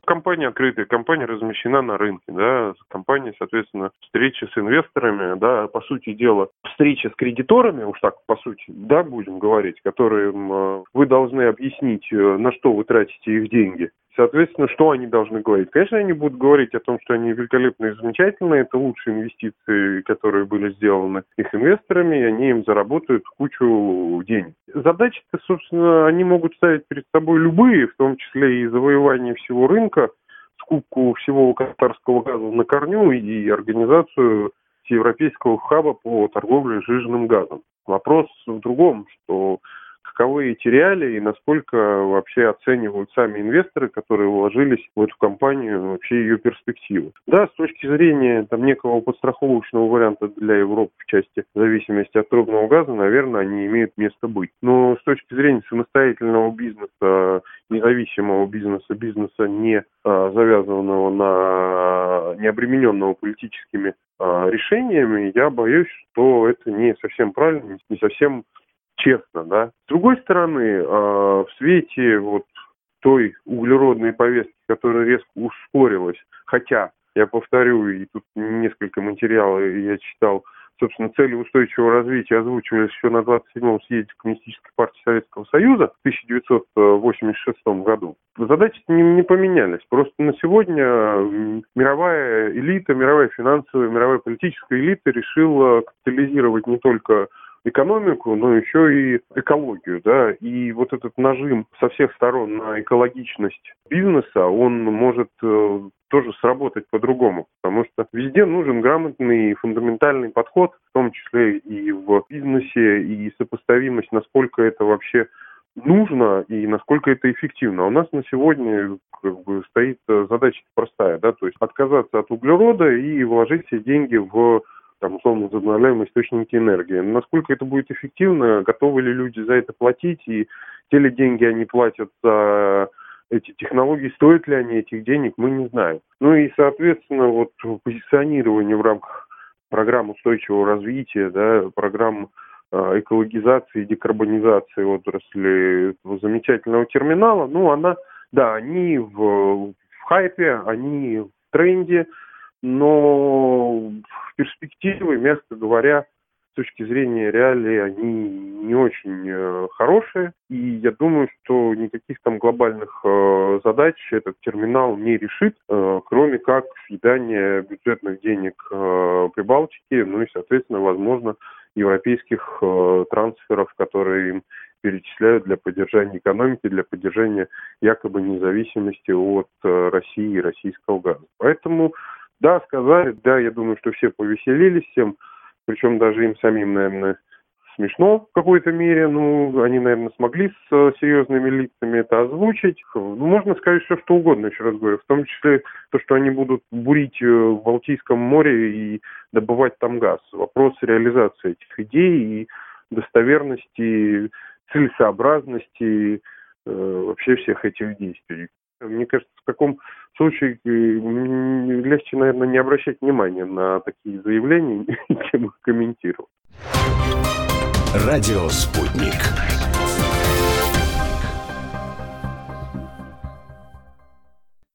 Компания открытая, компания размещена на рынке, да, компания, соответственно, встреча с инвесторами, да, по сути дела, встреча с кредиторами, уж так по сути, да, будем говорить, которым вы должны объяснить, на что вы тратите их деньги. Соответственно, что они должны говорить? Конечно, они будут говорить о том, что они великолепные и замечательные, это лучшие инвестиции, которые были сделаны их инвесторами, и они им заработают кучу денег. Задачи-то, собственно, они могут ставить перед собой любые, в том числе и завоевание всего рынка, скупку всего катарского газа на корню и организацию европейского хаба по торговле сжиженным газом. Вопрос в другом, что каковы эти реалии и насколько вообще оценивают сами инвесторы, которые вложились в эту компанию, вообще ее перспективы. Да, с точки зрения некого подстраховочного варианта для Европы в части зависимости от трубного газа, наверное, они имеют место быть. Но с точки зрения самостоятельного бизнеса, независимого бизнеса, не завязанного не обремененного политическими решениями, я боюсь, что это не совсем правильно, не совсем честно, да. С другой стороны, в свете той углеродной повестки, которая резко ускорилась, хотя, я повторю, и тут несколько материалов я читал, собственно, цели устойчивого развития озвучивались еще на 27-м съезде Коммунистической партии Советского Союза в 1986 году. Задачи не поменялись. Просто на сегодня мировая элита, мировая финансовая, мировая политическая элита решила капитализировать не только экономику, но еще и экологию, да, и этот нажим со всех сторон на экологичность бизнеса, он может тоже сработать по-другому, потому что везде нужен грамотный фундаментальный подход, в том числе и в бизнесе, и сопоставимость, насколько это вообще нужно и насколько это эффективно. У нас на сегодня стоит задача простая, да, то есть отказаться от углерода и вложить все деньги в условно, возобновляемые источники энергии. Насколько это будет эффективно, готовы ли люди за это платить, и те ли деньги они платят за эти технологии, стоят ли они этих денег, мы не знаем. Ну и, соответственно, позиционирование в рамках программ устойчивого развития, да, программ экологизации, декарбонизации отрасли этого замечательного терминала, они в хайпе, они в тренде, но перспективы, мягко говоря, с точки зрения реалий, они не очень хорошие. И я думаю, что никаких глобальных задач этот терминал не решит, кроме как съедания бюджетных денег Прибалтики, ну и, соответственно, возможно, европейских трансферов, которые им перечисляют для поддержания экономики, для поддержания якобы независимости от России и российского газа. Поэтому да, сказали, да, я думаю, что все повеселились всем, причем даже им самим, наверное, смешно в какой-то мере, они, наверное, смогли с серьезными лицами это озвучить. Можно сказать все, что угодно, еще раз говорю, в том числе то, что они будут бурить в Балтийском море и добывать там газ. Вопрос реализации этих идей и достоверности, целесообразности вообще всех этих действий. Мне кажется, в таком случае легче, наверное, не обращать внимания на такие заявления, чем их комментировать. Радио «Спутник».